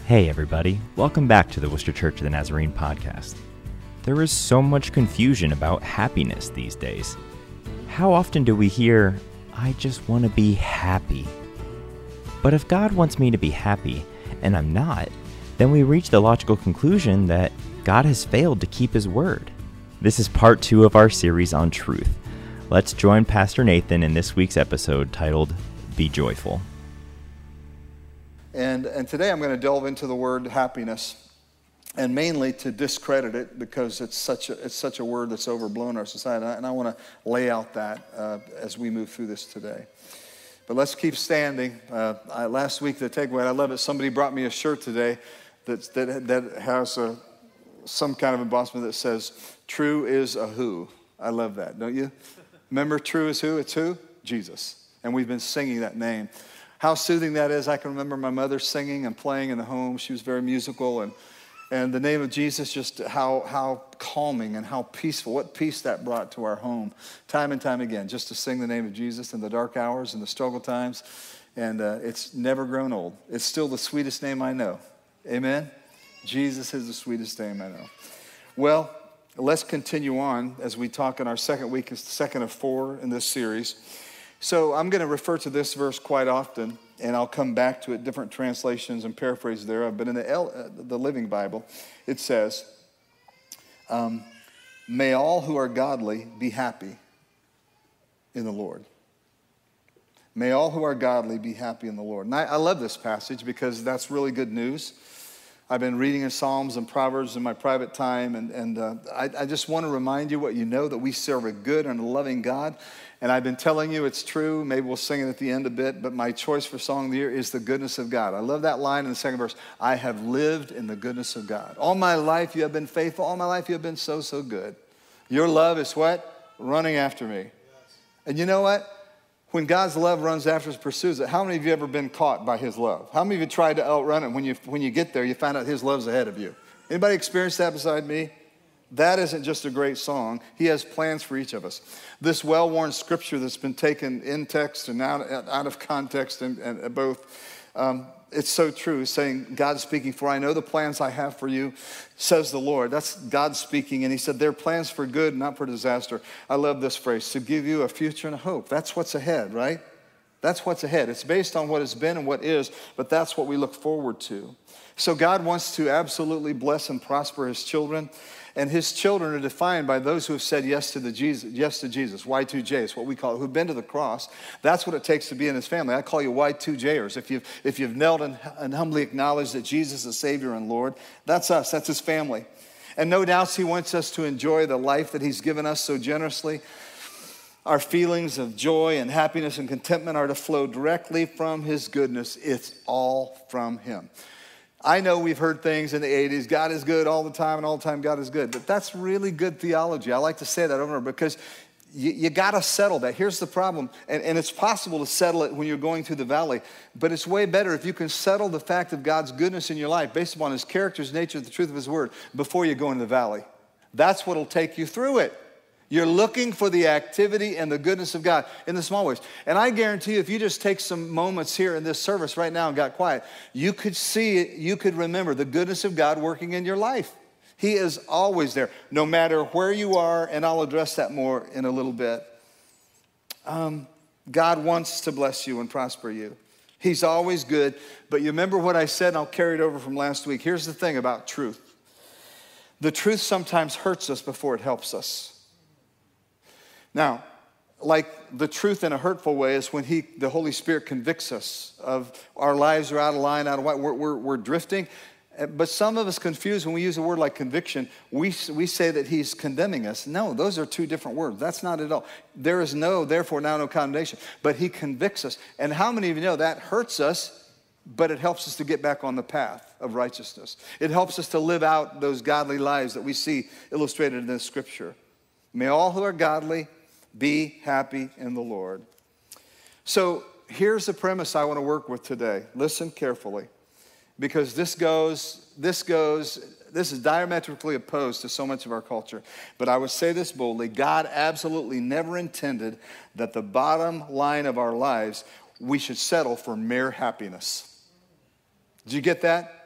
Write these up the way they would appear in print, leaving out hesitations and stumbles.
Hey everybody, welcome back to the Worcester Church of the Nazarene podcast. There is so much confusion about happiness these days. How often do we hear, I just want to be happy? But if God wants me to be happy, and I'm not, then we reach the logical conclusion that God has failed to keep His word. This is part 2 of our series on truth. Let's join Pastor Nathan in this week's episode titled, Be Joyful. And today I'm going to delve into the word happiness, and mainly to discredit it because it's such a word that's overblown our society. And I want to lay out that as we move through this today. But let's keep standing. Last week, the takeaway, I love it. Somebody brought me a shirt today that has some kind of embossment that says, "True is a who." I love that, don't you? Remember, true is who? It's who? Jesus. And we've been singing that name. How soothing that is. I can remember my mother singing and playing in the home. She was very musical. And the name of Jesus, just how calming and how peaceful, what peace that brought to our home. Time and time again, just to sing the name of Jesus in the dark hours and the struggle times. And it's never grown old. It's still the sweetest name I know. Amen? Jesus is the sweetest name I know. Well, let's continue on as we talk in our second week. It's the second of 4 in this series. So I'm going to refer to this verse quite often, and I'll come back to it, different translations and paraphrases thereof. But in the Living Bible, it says, may all who are godly be happy in the Lord. May all who are godly be happy in the Lord. And I love this passage because that's really good news. I've been reading in Psalms and Proverbs in my private time, and I just want to remind you what you know, that we serve a good and a loving God. And I've been telling you it's true. Maybe we'll sing it at the end a bit, but my choice for Song of the Year is the goodness of God. I love that line in the second verse. I have lived in the goodness of God. All my life you have been faithful. All my life you have been so, so good. Your love is what? Running after me. Yes. And you know what? When God's love runs after us, pursues it, how many of you ever been caught by His love? How many of you tried to outrun it? When you get there, you find out His love's ahead of you. Anybody experienced that beside me? That isn't just a great song. He has plans for each of us. This well-worn scripture that's been taken in text and out of context and both, it's so true, saying, God speaking, for I know the plans I have for you, says the Lord. That's God speaking, and He said, they're plans for good, not for disaster. I love this phrase, to give you a future and a hope. That's what's ahead, right? That's what's ahead. It's based on what has been and what is, but that's what we look forward to. So God wants to absolutely bless and prosper His children. And His children are defined by those who have said yes to Jesus, Y2J, it's what we call it, who've been to the cross. That's what it takes to be in His family. I call you Y2Jers. If you've knelt and humbly acknowledged that Jesus is Savior and Lord, that's us, that's His family. And no doubts He wants us to enjoy the life that He's given us so generously. Our feelings of joy and happiness and contentment are to flow directly from His goodness. It's all from Him. I know we've heard things in the 80s, God is good all the time, and all the time God is good. But that's really good theology. I like to say that over and over because you got to settle that. Here's the problem, and it's possible to settle it when you're going through the valley, but it's way better if you can settle the fact of God's goodness in your life based upon His character, His nature, the truth of His word before you go into the valley. That's what will take you through it. You're looking for the activity and the goodness of God in the small ways. And I guarantee you, if you just take some moments here in this service right now and got quiet, you could see it, you could remember the goodness of God working in your life. He is always there, no matter where you are, and I'll address that more in a little bit. God wants to bless you and prosper you. He's always good, but you remember what I said, and I'll carry it over from last week. Here's the thing about truth. The truth sometimes hurts us before it helps us. Now, like the truth in a hurtful way is when the Holy Spirit convicts us of our lives are out of line, out of line, we're drifting. But some of us confuse when we use a word like conviction, we say that He's condemning us. No, those are two different words. That's not at all. There is therefore now no condemnation. But He convicts us. And how many of you know that hurts us, but it helps us to get back on the path of righteousness. It helps us to live out those godly lives that we see illustrated in this scripture. May all who are godly be happy in the Lord. So here's the premise I want to work with today. Listen carefully, because this is diametrically opposed to so much of our culture. But I would say this boldly, God absolutely never intended that the bottom line of our lives, we should settle for mere happiness. Did you get that?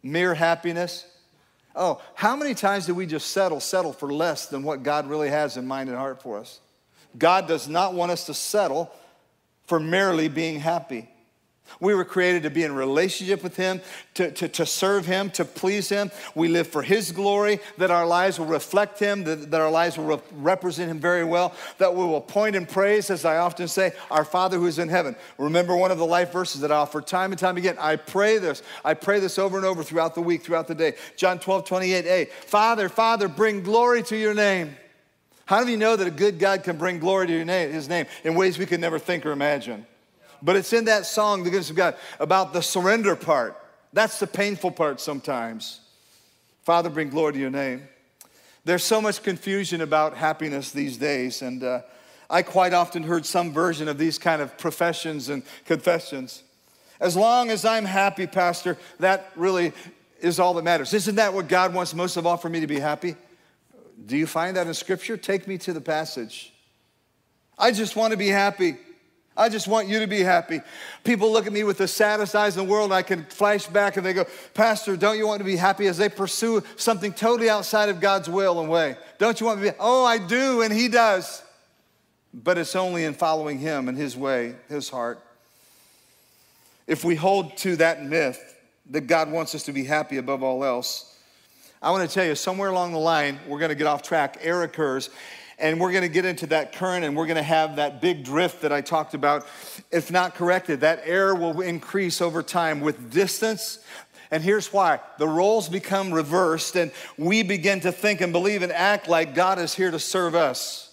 mere happiness. Oh, how many times do we just settle for less than what God really has in mind and heart for us? God does not want us to settle for merely being happy. We were created to be in relationship with Him, to serve Him, to please Him. We live for His glory, that our lives will reflect Him, that our lives will represent Him very well, that we will point and praise, as I often say, our Father who is in heaven. Remember one of the life verses that I offer time and time again. I pray this over and over throughout the week, throughout the day. John 12:28a, Father, Father, bring glory to your name. How do you know that a good God can bring glory to His name in ways we could never think or imagine? But it's in that song, the goodness of God, about the surrender part. That's the painful part sometimes. Father, bring glory to your name. There's so much confusion about happiness these days, and I quite often heard some version of these kind of professions and confessions. As long as I'm happy, Pastor, that really is all that matters. Isn't that what God wants most of all, for me to be happy? Do you find that in Scripture? Take me to the passage. I just want to be happy. I just want you to be happy. People look at me with the saddest eyes in the world, and I can flash back and they go, Pastor, don't you want to be happy, as they pursue something totally outside of God's will and way? Don't you want me to be? Oh, I do, and He does. But it's only in following Him and His way, His heart. If we hold to that myth that God wants us to be happy above all else, I want to tell you, somewhere along the line, we're going to get off track. Error occurs. And we're going to get into that current, and we're going to have that big drift that I talked about. If not corrected, that error will increase over time with distance. And here's why. The roles become reversed, and we begin to think and believe and act like God is here to serve us.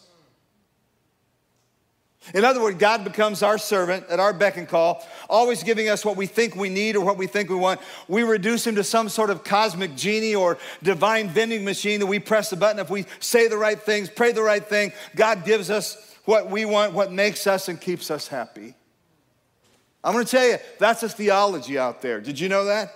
In other words, God becomes our servant at our beck and call, always giving us what we think we need or what we think we want. We reduce Him to some sort of cosmic genie or divine vending machine that we press the button. If we say the right things, pray the right thing, God gives us what we want, what makes us and keeps us happy. I'm going to tell you, that's a theology out there. Did you know that?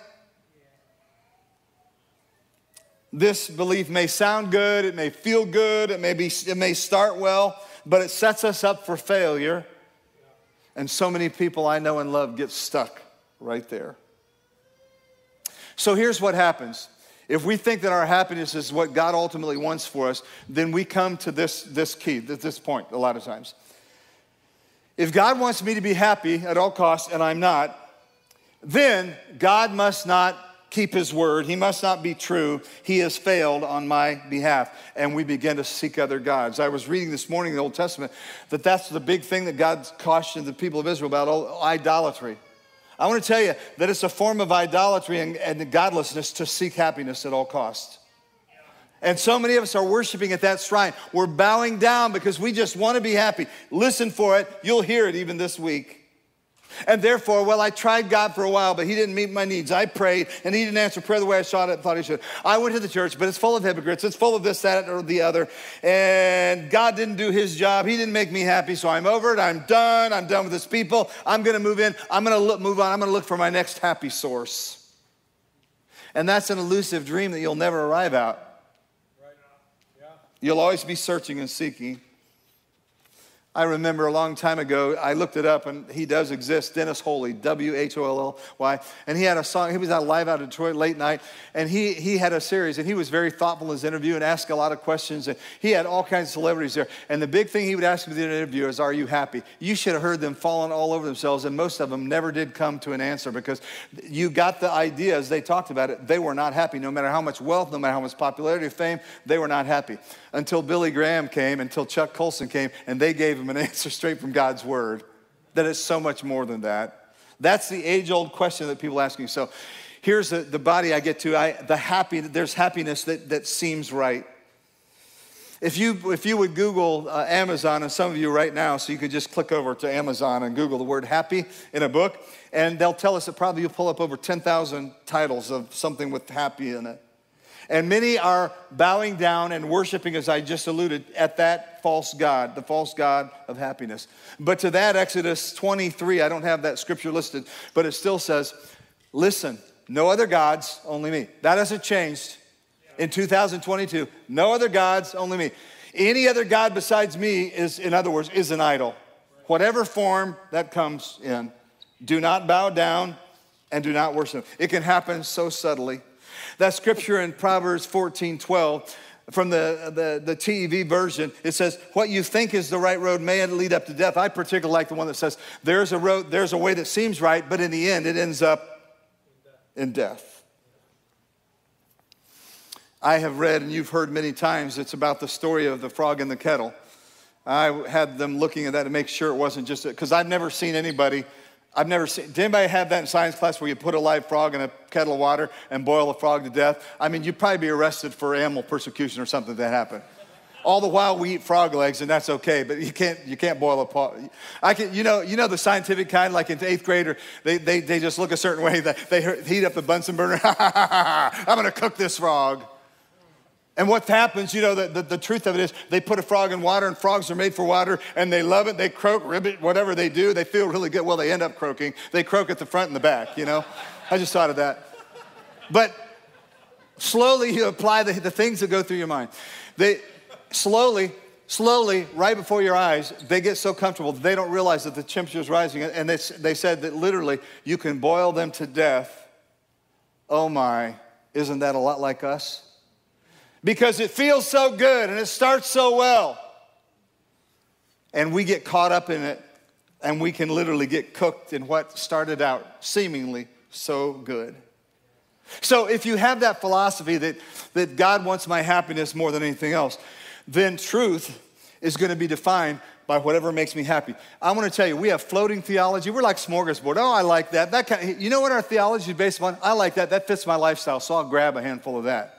This belief may sound good, it may feel good, it may start well, but it sets us up for failure. And so many people I know and love get stuck right there. So here's what happens. If we think that our happiness is what God ultimately wants for us, then we come to this point a lot of times. If God wants me to be happy at all costs and I'm not, then God must not keep His word. He must not be true. He has failed on my behalf. And we begin to seek other gods. I was reading this morning in the Old Testament that's the big thing that God cautioned the people of Israel about, idolatry. I want to tell you that it's a form of idolatry and godlessness to seek happiness at all costs. And so many of us are worshiping at that shrine. We're bowing down because we just want to be happy. Listen for it. You'll hear it even this week. And therefore, I tried God for a while, but He didn't meet my needs. I prayed, and He didn't answer prayer the way I thought He should. I went to the church, but it's full of hypocrites. It's full of this, that, or the other. And God didn't do His job. He didn't make me happy, so I'm over it. I'm done. I'm done with this people. I'm going to move in. I'm going to move on. I'm going to look for my next happy source. And that's an elusive dream that you'll never arrive at. You'll always be searching and seeking. I remember a long time ago, I looked it up, and he does exist, Dennis Holy, W-H-O-L-L-Y, and he had a song. He was live out of Detroit late night, and he had a series, and he was very thoughtful in his interview and asked a lot of questions, and he had all kinds of celebrities there, and the big thing he would ask me in the interview is, are you happy? You should have heard them falling all over themselves, and most of them never did come to an answer, because you got the idea as they talked about it. They were not happy. No matter how much wealth, no matter how much popularity or fame, they were not happy. Until Billy Graham came, until Chuck Colson came, and they gave him an answer straight from God's word, that it's so much more than that. That's the age-old question that people ask me. So here's the body I get to. There's happiness that seems right. If you would Google Amazon, and some of you right now, so you could just click over to Amazon and Google the word happy in a book, and they'll tell us that probably you'll pull up over 10,000 titles of something with happy in it. And many are bowing down and worshiping, as I just alluded, at that false god, the false god of happiness. But to that, Exodus 23, I don't have that scripture listed, but it still says, listen, no other gods, only me. That hasn't changed in 2022. No other gods, only me. Any other god besides me is, in other words, is an idol. Whatever form that comes in. Do not bow down and do not worship him. It can happen so subtly. That scripture in Proverbs 14:12, from the TEV version, it says, what you think is the right road may lead up to death. I particularly like the one that says, there's a way that seems right, but in the end, it ends up in death. I have read, and you've heard many times, it's about the story of the frog in the kettle. I had them looking at that to make sure it wasn't just, because did anybody have that in science class where you put a live frog in a kettle of water and boil the frog to death? I mean, you'd probably be arrested for animal persecution or something that happened. All the while we eat frog legs, and that's okay, but you can't boil a frog. You know the scientific kind, like in 8th grade, they just look a certain way, that they heat up the Bunsen burner. I'm gonna cook this frog. And what happens, the truth of it is they put a frog in water, and frogs are made for water, and they love it. They croak, ribbit, whatever they do. They feel really good. Well, they end up croaking. They croak at the front and the back, I just thought of that. But slowly you apply the things that go through your mind. They slowly, right before your eyes, they get so comfortable that they don't realize that the temperature is rising. And they said that literally you can boil them to death. Oh my, isn't that a lot like us? Because it feels so good and it starts so well. And we get caught up in it, and we can literally get cooked in what started out seemingly so good. So if you have that philosophy that God wants my happiness more than anything else, then truth is going to be defined by whatever makes me happy. I want to tell you, we have floating theology. We're like smorgasbord. Oh, I like that. You know what our theology is based upon? I like that. That fits my lifestyle, so I'll grab a handful of that.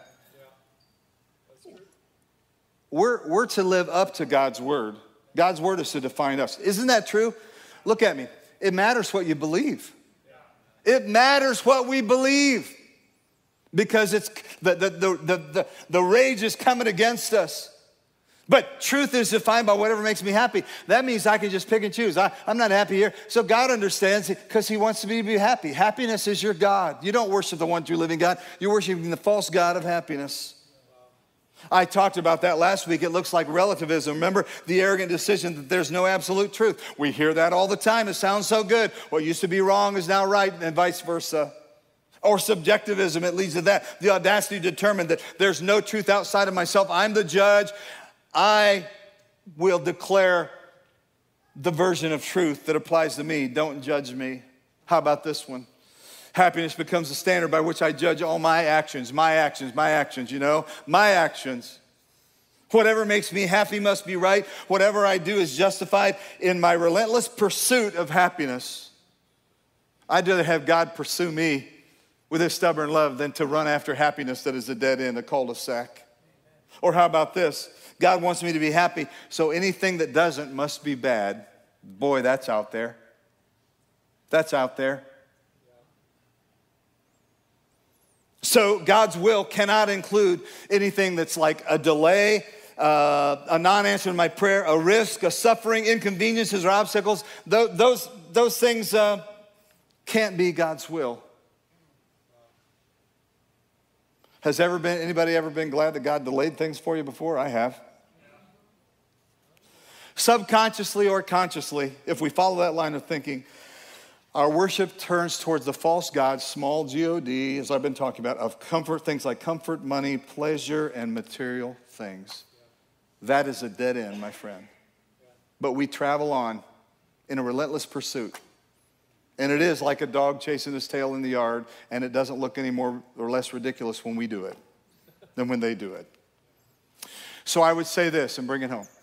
We're to live up to God's word. God's word is to define us. Isn't that true? Look at me. It matters what you believe. It matters what we believe, because it's the rage is coming against us. But truth is defined by whatever makes me happy. That means I can just pick and choose. I'm not happy here. So God understands it, because he wants me to be happy. Happiness is your God. You don't worship the one true living God. You're worshiping the false God of happiness. I talked about that last week. It looks like relativism. Remember the arrogant decision that there's no absolute truth. We hear that all the time. It sounds so good. What used to be wrong is now right, and vice versa. Or subjectivism, it leads to that. The audacity to determine that there's no truth outside of myself. I'm the judge. I will declare the version of truth that applies to me. Don't judge me. How about this one? Happiness becomes the standard by which I judge all my actions. My actions. Whatever makes me happy must be right. Whatever I do is justified in my relentless pursuit of happiness. I'd rather have God pursue me with his stubborn love than to run after happiness that is a dead end, a cul-de-sac. Or how about this? God wants me to be happy, so anything that doesn't must be bad. Boy, that's out there. That's out there. So God's will cannot include anything that's like a delay, a non-answer to my prayer, a risk, a suffering, inconveniences, or obstacles. Those things can't be God's will. Has anybody ever been glad that God delayed things for you before? I have. Subconsciously or consciously, if we follow that line of thinking, our worship turns towards the false god, small G-O-D, as I've been talking about, of comfort, things like comfort, money, pleasure, and material things. That is a dead end, my friend. But we travel on in a relentless pursuit. And it is like a dog chasing his tail in the yard, and it doesn't look any more or less ridiculous when we do it than when they do it. So I would say this and bring it home.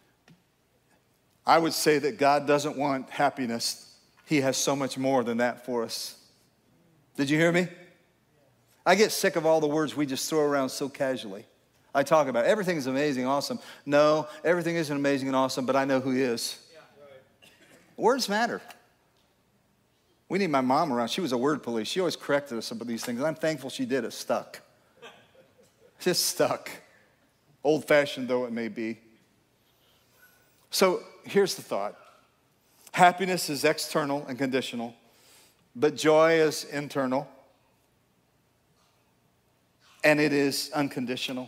I would say that God doesn't want happiness. He has so much more than that for us. Did you hear me? I get sick of all the words we just throw around so casually. I talk about everything's amazing, awesome. No, everything isn't amazing and awesome, but I know who he is. Yeah, right. Words matter. We need my mom around. She was a word police. She always corrected us about these things, and I'm thankful she did. It stuck. Just stuck. Old-fashioned though it may be. So here's the thought. Happiness is external and conditional, but joy is internal, and it is unconditional.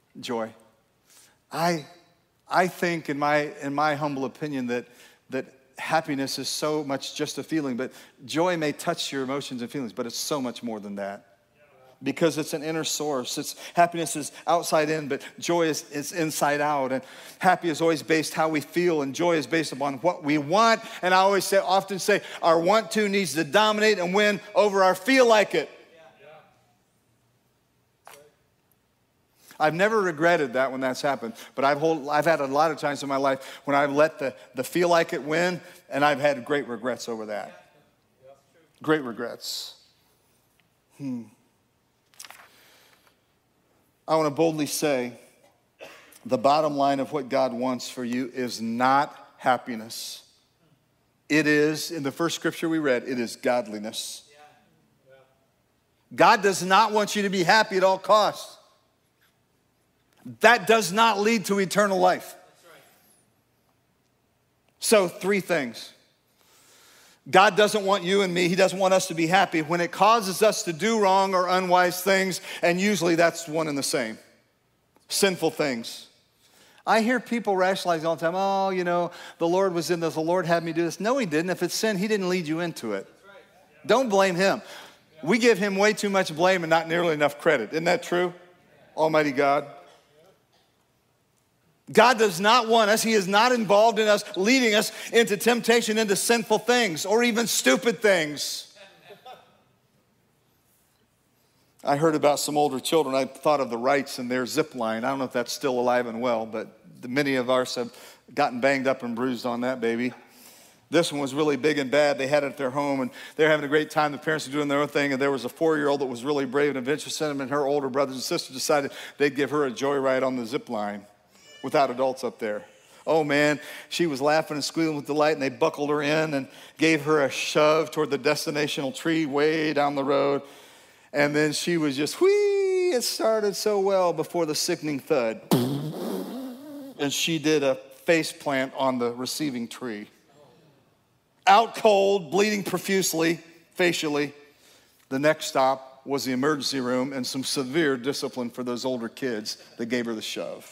Joy. I think, in my humble opinion, that happiness is so much just a feeling, but joy may touch your emotions and feelings, but it's so much more than that. Because it's an inner source. Happiness is outside in, but joy is inside out. And happy is always based how we feel, and joy is based upon what we want. And I often say, our want to needs to dominate and win over our feel like it. I've never regretted that when that's happened, but I've had a lot of times in my life when I've let the feel like it win, and I've had great regrets over that. Great regrets. I want to boldly say, the bottom line of what God wants for you is not happiness. It is, in the first scripture we read, it is godliness. God does not want you to be happy at all costs. That does not lead to eternal life. So, 3 things. God doesn't want you and me, he doesn't want us to be happy when it causes us to do wrong or unwise things, and usually that's one and the same. Sinful things. I hear people rationalize all the time, oh, the Lord was in this, the Lord had me do this. No, he didn't. If it's sin, he didn't lead you into it. Don't blame him. We give him way too much blame and not nearly enough credit. Isn't that true? Almighty God. God does not want us, he is not involved in us, leading us into temptation, into sinful things, or even stupid things. I heard about some older children. I thought of the Wrights and their zip line. I don't know if that's still alive and well, but many of ours have gotten banged up and bruised on that baby. This one was really big and bad. They had it at their home, and they're having a great time. The parents are doing their own thing, and there was a 4-year-old that was really brave and adventurous, and her older brothers and sisters decided they'd give her a joyride on the zip line without adults up there. Oh man, she was laughing and squealing with delight, and they buckled her in and gave her a shove toward the destinational tree way down the road. And then she was just, whee, it started so well before the sickening thud. And she did a face plant on the receiving tree. Out cold, bleeding profusely, facially. The next stop was the emergency room and some severe discipline for those older kids that gave her the shove.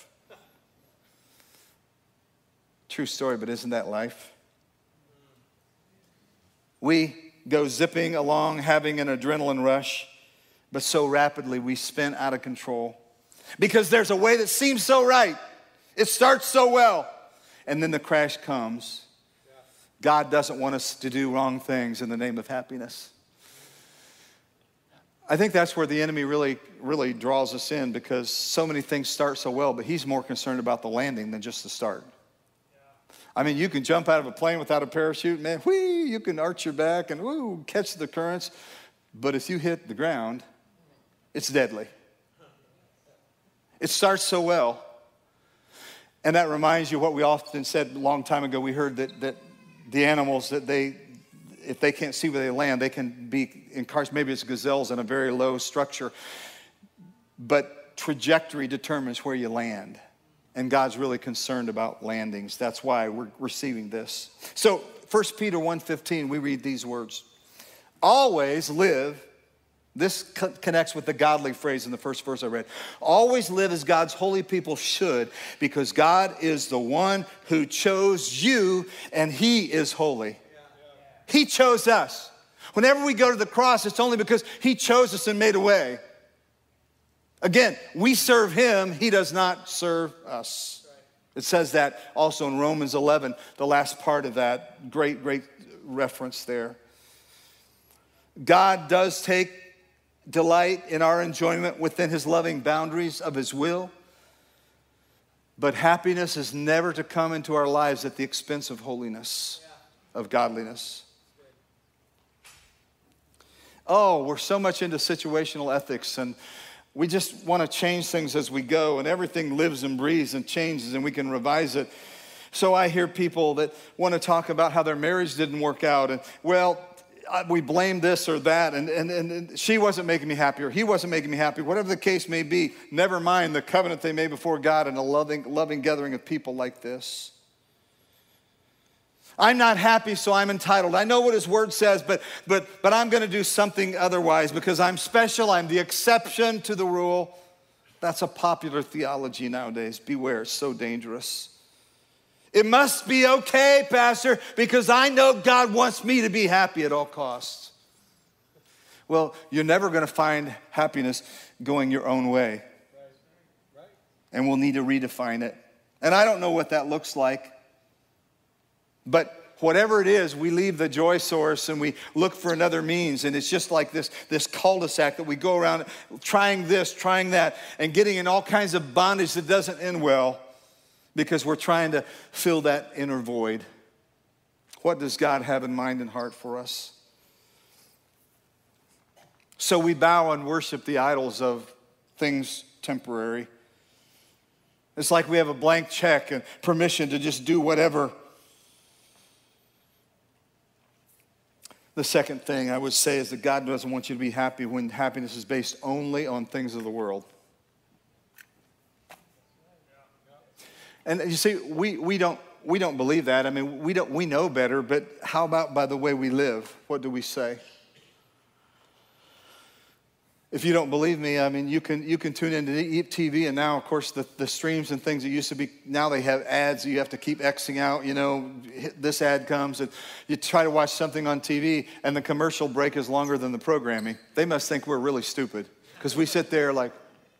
True story, but isn't that life? We go zipping along, having an adrenaline rush, but so rapidly we spin out of control. Because there's a way that seems so right. It starts so well, and then the crash comes. God doesn't want us to do wrong things in the name of happiness. I think that's where the enemy really draws us in, because so many things start so well, but he's more concerned about the landing than just the start. I mean, you can jump out of a plane without a parachute, man, whee, you can arch your back and woo, catch the currents. But if you hit the ground, it's deadly. It starts so well. And that reminds you what we often said a long time ago. We heard that the animals, that if they can't see where they land, they can be in cars. Maybe it's gazelles in a very low structure. But trajectory determines where you land. And God's really concerned about landings. That's why we're receiving this. So 1 Peter 1:15, we read these words. Always live, this connects with the godly phrase in the first verse I read. Always live as God's holy people should, because God is the one who chose you, and he is holy. He chose us. Whenever we go to the cross, it's only because he chose us and made a way. Again, we serve him, he does not serve us. It says that also in Romans 11, the last part of that, great reference there. God does take delight in our enjoyment within his loving boundaries of his will, but happiness is never to come into our lives at the expense of holiness, of godliness. Oh, we're so much into situational ethics, and we just want to change things as we go, and everything lives and breathes and changes, and we can revise it. So I hear people that want to talk about how their marriage didn't work out, and we blame this or that, and she wasn't making me happy, or he wasn't making me happy, whatever the case may be. Never mind the covenant they made before God and a loving gathering of people like this. I'm not happy, so I'm entitled. I know what his word says, but I'm going to do something otherwise because I'm special. I'm the exception to the rule. That's a popular theology nowadays. Beware, it's so dangerous. It must be okay, Pastor, because I know God wants me to be happy at all costs. Well, you're never going to find happiness going your own way. And we'll need to redefine it. And I don't know what that looks like. But whatever it is, we leave the joy source and we look for another means. And it's just like this cul-de-sac that we go around trying this, trying that, and getting in all kinds of bondage that doesn't end well because we're trying to fill that inner void. What does God have in mind and heart for us? So we bow and worship the idols of things temporary. It's like we have a blank check and permission to just do whatever. The second thing I would say is that God doesn't want you to be happy when happiness is based only on things of the world. And you see, we don't believe that. I mean, we know better, but how about by the way we live? What do we say? If you don't believe me, I mean, you can tune into TV, and now, of course, the streams and things that used to be, now they have ads that you have to keep Xing out, you know, this ad comes, and you try to watch something on TV, and the commercial break is longer than the programming. They must think we're really stupid, because we sit there like,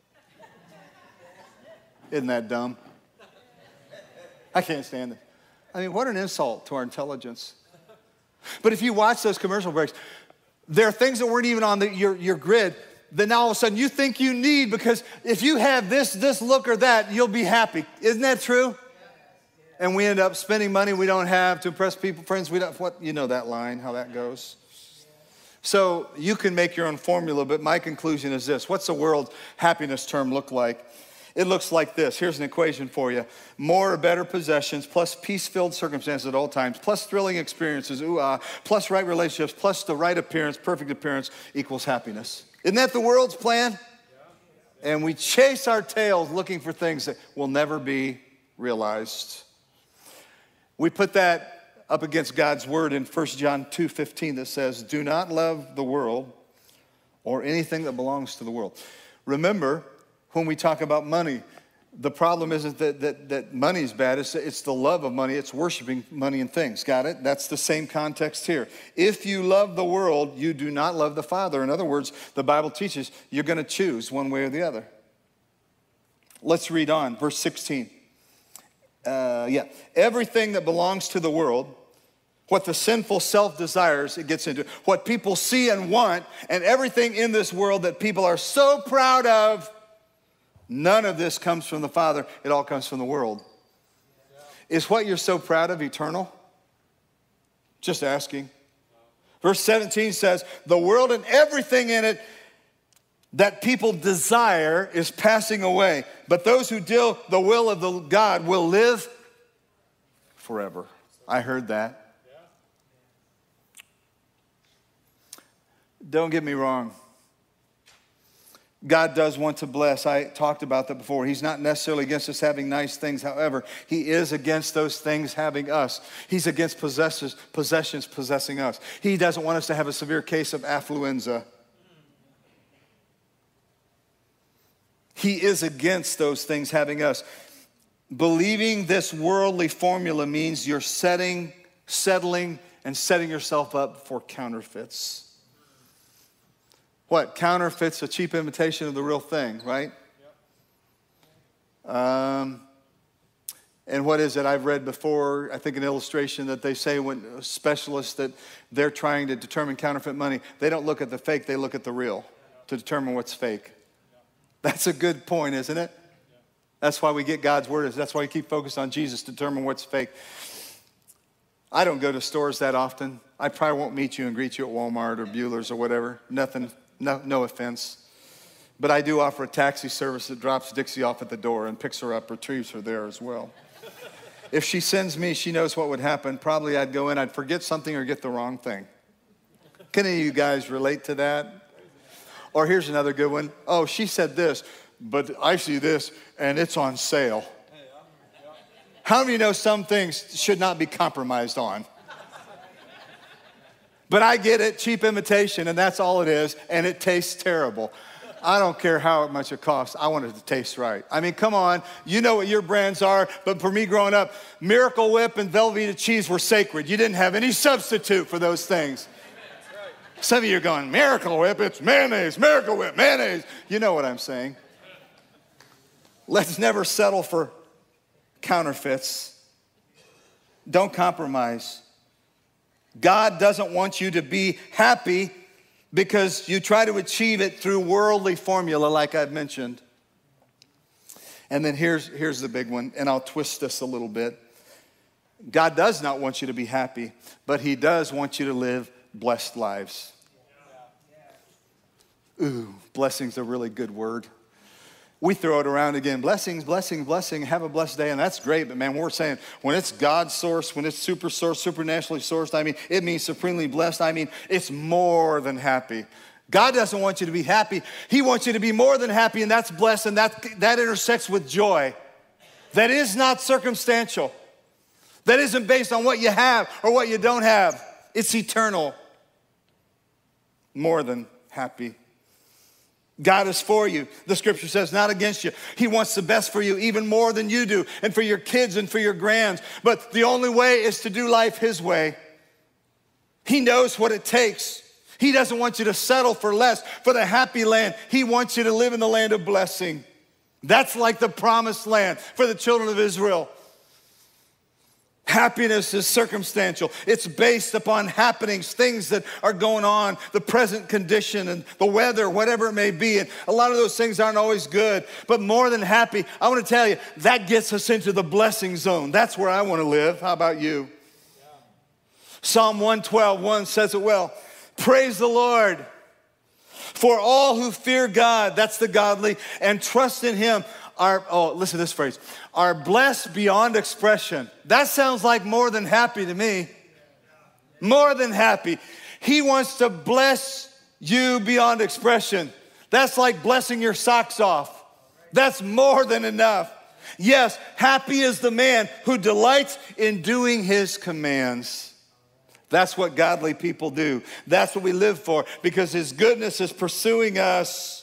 isn't that dumb? I can't stand it. I mean, what an insult to our intelligence. But if you watch those commercial breaks, there are things that weren't even on your grid that now all of a sudden you think you need, because if you have this look or that, you'll be happy. Isn't that true? And we end up spending money we don't have to impress people, friends. You know that line, how that goes. So you can make your own formula, but my conclusion is this. What's the world happiness term look like? It looks like this. Here's an equation for you. More or better possessions, plus peace-filled circumstances at all times, plus thrilling experiences, plus right relationships, plus the right appearance, perfect appearance, equals happiness. Isn't that the world's plan? Yeah. And we chase our tails looking for things that will never be realized. We put that up against God's word in 1 John 2:15 that says, do not love the world or anything that belongs to the world. Remember, when we talk about money, the problem isn't that money's bad. It's the love of money. It's worshiping money and things. Got it? That's the same context here. If you love the world, you do not love the Father. In other words, the Bible teaches you're going to choose one way or the other. Let's read on. Verse 16. Everything that belongs to the world, what the sinful self desires, it gets into. What people see and want, and everything in this world that people are so proud of, none of this comes from the Father. It all comes from the world. Is what you're so proud of eternal? Just asking. Verse 17 says, the world and everything in it that people desire is passing away. But those who do the will of the God will live forever. I heard that. Don't get me wrong. God does want to bless. I talked about that before. He's not necessarily against us having nice things. However, he is against those things having us. He's against possessions possessing us. He doesn't want us to have a severe case of affluenza. He is against those things having us. Believing this worldly formula means you're settling, and setting yourself up for counterfeits. What? Counterfeit's a cheap imitation of the real thing, right? Yep. And what is it? I've read before, I think an illustration that they say when specialists that they're trying to determine counterfeit money, they don't look at the fake, they look at the real to determine what's fake. That's a good point, isn't it? That's why we get God's word. That's why we keep focused on Jesus to determine what's fake. I don't go to stores that often. I probably won't meet you and greet you at Walmart or Buehler's or whatever. Nothing. No offense. But I do offer a taxi service that drops Dixie off at the door and picks her up, retrieves her there as well. If she sends me, she knows what would happen. Probably I'd go in, I'd forget something or get the wrong thing. Can any of you guys relate to that? Or here's another good one. Oh, she said this, but I see this, and it's on sale. How many know some things should not be compromised on? But I get it, cheap imitation, and that's all it is, and it tastes terrible. I don't care how much it costs. I want it to taste right. I mean, come on. You know what your brands are, but for me growing up, Miracle Whip and Velveeta cheese were sacred. You didn't have any substitute for those things. Some of you are going, Miracle Whip, it's mayonnaise, Miracle Whip, mayonnaise. You know what I'm saying. Let's never settle for counterfeits. Don't compromise. God doesn't want you to be happy because you try to achieve it through worldly formula like I've mentioned. And then here's the big one, and I'll twist this a little bit. God does not want you to be happy, but he does want you to live blessed lives. Ooh, blessing's a really good word. We throw it around again. Blessings, blessing, blessing. Have a blessed day. And that's great. But man, we're saying when it's God's source, when it's super source, supernaturally sourced, I mean, it means supremely blessed. I mean, it's more than happy. God doesn't want you to be happy. He wants you to be more than happy, and that's blessed, and that intersects with joy. That is not circumstantial. That isn't based on what you have or what you don't have. It's eternal. More than happy. God is for you. The scripture says, not against you. He wants the best for you, even more than you do, and for your kids and for your grands. But the only way is to do life his way. He knows what it takes. He doesn't want you to settle for less, for the happy land. He wants you to live in the land of blessing. That's like the promised land for the children of Israel. Happiness is circumstantial. It's based upon happenings, things that are going on, the present condition and the weather, whatever it may be. And a lot of those things aren't always good, but more than happy, I want to tell you, that gets us into the blessing zone. That's where I want to live. How about you? Yeah. Psalm 112:1 says it well. Praise the Lord. For all who fear God, that's the godly, and trust in him listen to this phrase, are blessed beyond expression. That sounds like more than happy to me. More than happy. He wants to bless you beyond expression. That's like blessing your socks off. That's more than enough. Yes, happy is the man who delights in doing his commands. That's what godly people do. That's what we live for, because his goodness is pursuing us.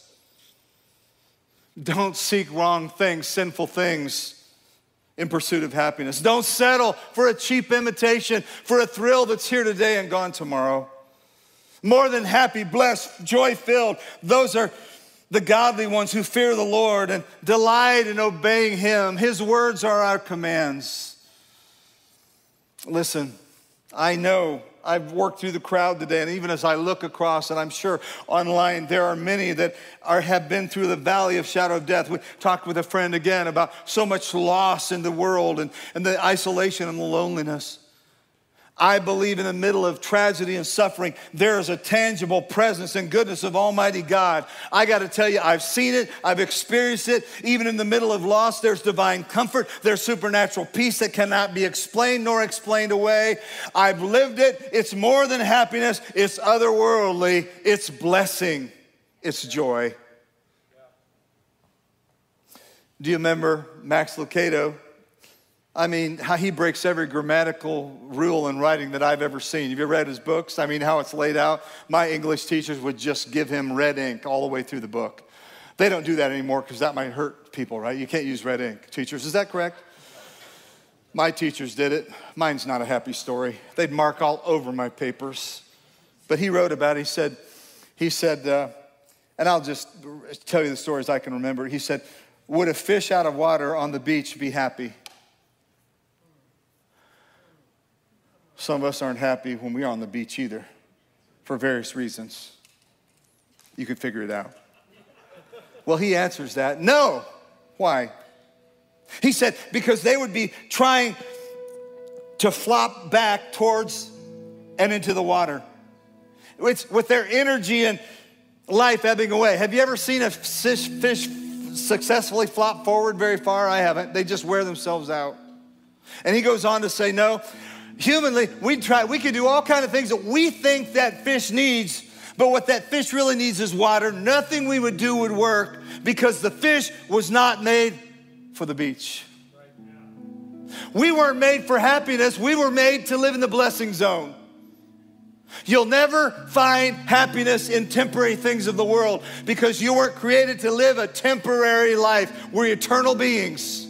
Don't seek wrong things, sinful things in pursuit of happiness. Don't settle for a cheap imitation, for a thrill that's here today and gone tomorrow. More than happy, blessed, joy-filled. Those are the godly ones who fear the Lord and delight in obeying him. His words are our commands. Listen, I know I've worked through the crowd today, and even as I look across, and I'm sure online there are many that have been through the valley of shadow of death. We talked with a friend again about so much loss in the world and the isolation and the loneliness. I believe in the middle of tragedy and suffering, there is a tangible presence and goodness of Almighty God. I got to tell you, I've seen it, I've experienced it. Even in the middle of loss, there's divine comfort, there's supernatural peace that cannot be explained nor explained away. I've lived it. It's more than happiness. It's otherworldly. It's blessing. It's joy. Do you remember Max Lucado? I mean, how he breaks every grammatical rule in writing that I've ever seen. Have you read his books? I mean, how it's laid out. My English teachers would just give him red ink all the way through the book. They don't do that anymore because that might hurt people, right? You can't use red ink. Teachers, is that correct? My teachers did it. Mine's not a happy story. They'd mark all over my papers. But he wrote about it. He said, and I'll just tell you the stories I can remember. He said, would a fish out of water on the beach be happy? Some of us aren't happy when we are on the beach either, for various reasons. You could figure it out. Well, he answers that, no. Why? He said, because they would be trying to flop back towards and into the water. It's with their energy and life ebbing away. Have you ever seen a fish successfully flop forward very far? I haven't. They just wear themselves out. And he goes on to say, no. Humanly, we could do all kinds of things that we think that fish needs, but what that fish really needs is water. Nothing we would do would work because the fish was not made for the beach. We weren't made for happiness. We were made to live in the blessing zone. You'll never find happiness in temporary things of the world because you weren't created to live a temporary life. We're eternal beings.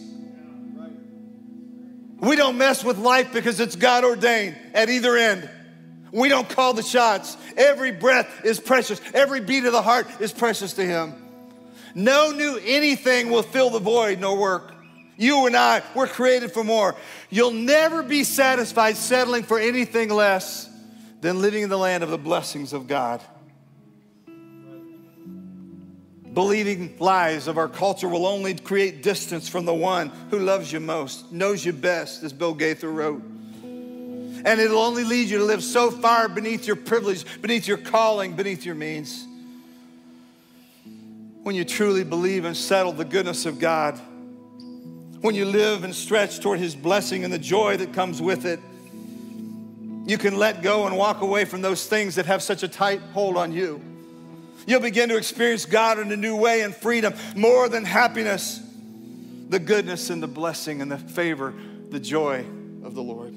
We don't mess with life because it's God ordained at either end. We don't call the shots. Every breath is precious. Every beat of the heart is precious to Him. No new anything will fill the void nor work. You and I, we're created for more. You'll never be satisfied settling for anything less than living in the land of the blessings of God. Believing lies of our culture will only create distance from the one who loves you most, knows you best, as Bill Gaither wrote. And it'll only lead you to live so far beneath your privilege, beneath your calling, beneath your means. When you truly believe and settle the goodness of God, when you live and stretch toward His blessing and the joy that comes with it, you can let go and walk away from those things that have such a tight hold on you. You'll begin to experience God in a new way and freedom, more than happiness, the goodness and the blessing and the favor, the joy of the Lord.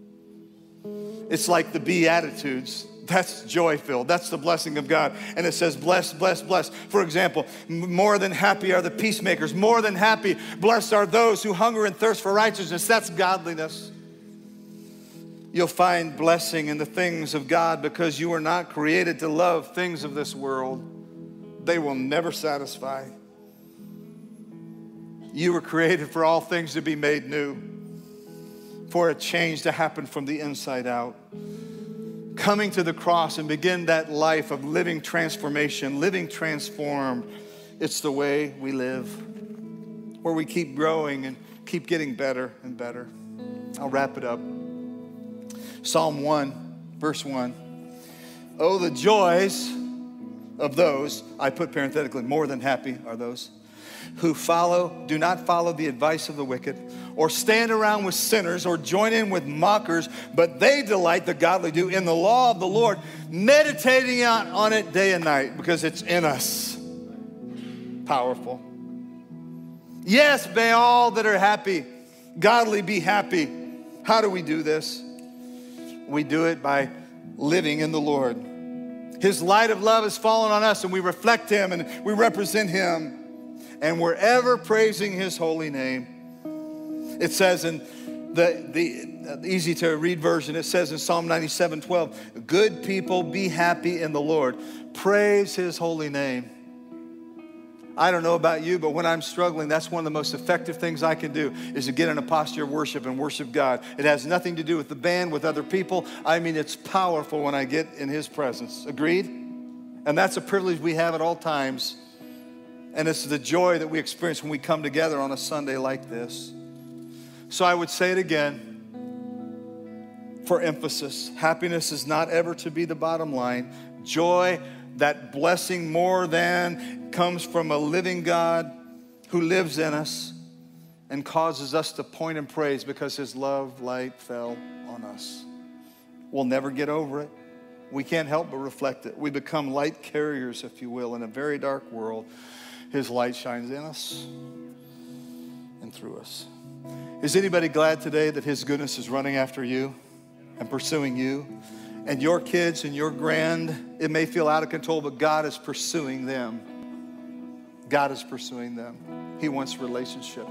It's like the Beatitudes. That's joy-filled. That's the blessing of God. And it says, blessed, blessed, blessed. For example, more than happy are the peacemakers. More than happy, blessed are those who hunger and thirst for righteousness. That's godliness. You'll find blessing in the things of God because you are not created to love things of this world. They will never satisfy. You were created for all things to be made new, for a change to happen from the inside out. Coming to the cross and begin that life of living transformation, living transformed. It's the way we live, where we keep growing and keep getting better and better. I'll wrap it up. Psalm 1, verse 1. Oh, the joys of those, I put parenthetically, more than happy are those, who do not follow the advice of the wicked, or stand around with sinners, or join in with mockers, but they delight, the godly do, in the law of the Lord, meditating on it day and night, because it's in us. Powerful. Yes, may all that are happy, godly, be happy. How do we do this? We do it by living in the Lord. His light of love has fallen on us, and we reflect Him and we represent Him. And we're ever praising His holy name. It says in the easy to read version, it says in Psalm 97:12, good people, be happy in the Lord. Praise His holy name. I don't know about you, but when I'm struggling, that's one of the most effective things I can do is to get in a posture of worship and worship God. It has nothing to do with the band, with other people. I mean, it's powerful when I get in His presence. Agreed? And that's a privilege we have at all times. And it's the joy that we experience when we come together on a Sunday like this. So I would say it again for emphasis. Happiness is not ever to be the bottom line. Joy, that blessing more than, comes from a living God who lives in us and causes us to point and praise because His love light fell on us. We'll never get over it. We can't help but reflect it. We become light carriers, if you will, in a very dark world. His light shines in us and through us. Is anybody glad today that His goodness is running after you and pursuing you? And your kids and your grand, it may feel out of control, but God is pursuing them. God is pursuing them. He wants relationship.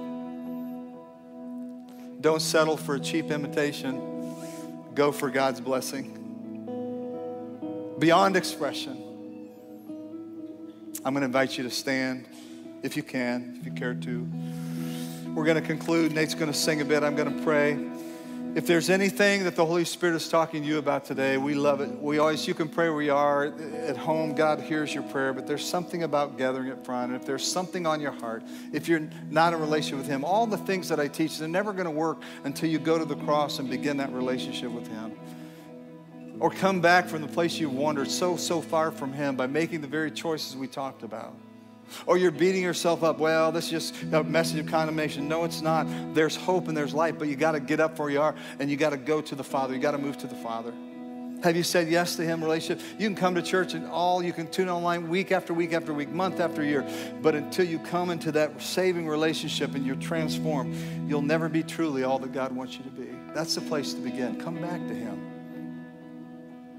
Don't settle for a cheap imitation. Go for God's blessing. Beyond expression. I'm going to invite you to stand if you can, if you care to. We're going to conclude. Nate's going to sing a bit. I'm going to pray. If there's anything that the Holy Spirit is talking to you about today, we love it. You can pray where you are at home. God hears your prayer, but there's something about gathering up front. And if there's something on your heart, if you're not in a relationship with Him, all the things that I teach, they're never going to work until you go to the cross and begin that relationship with Him. Or come back from the place you've wandered so far from Him by making the very choices we talked about. Or you're beating yourself up. Well, this is just a message of condemnation. No, it's not. There's hope and there's light, but you got to get up where you are and you got to go to the Father. You got to move to the Father. Have you said yes to Him, relationship? You can come to church and you can tune online week after week after week, month after year. But until you come into that saving relationship and you're transformed, you'll never be truly all that God wants you to be. That's the place to begin. Come back to Him.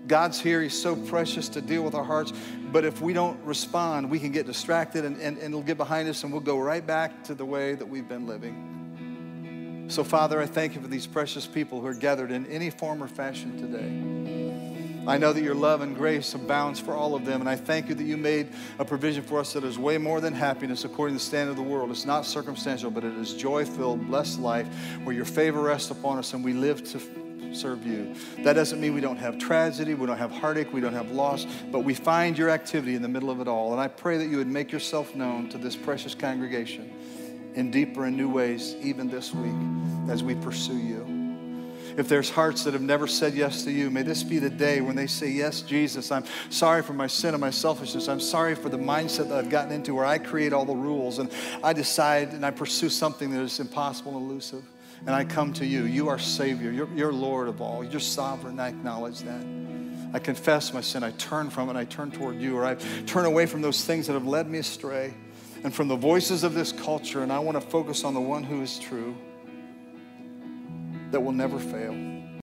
God's here. He's so precious to deal with our hearts. But if we don't respond, we can get distracted and it'll get behind us and we'll go right back to the way that we've been living. So, Father, I thank you for these precious people who are gathered in any form or fashion today. I know that your love and grace abounds for all of them, and I thank you that you made a provision for us that is way more than happiness according to the standard of the world. It's not circumstantial, but it is joy-filled, blessed life where your favor rests upon us and we live to serve you. That doesn't mean we don't have tragedy, we don't have heartache, we don't have loss, but we find your activity in the middle of it all. And I pray that you would make yourself known to this precious congregation in deeper and new ways, even this week, as we pursue you. If there's hearts that have never said yes to you, may this be the day when they say, yes, Jesus, I'm sorry for my sin and my selfishness. I'm sorry for the mindset that I've gotten into where I create all the rules and I decide and I pursue something that is impossible and elusive. And I come to you. You are Savior. You're Lord of all. You're sovereign. I acknowledge that. I confess my sin. I turn from it. I turn toward you. Or I turn away from those things that have led me astray and from the voices of this culture. And I want to focus on the one who is true, that will never fail.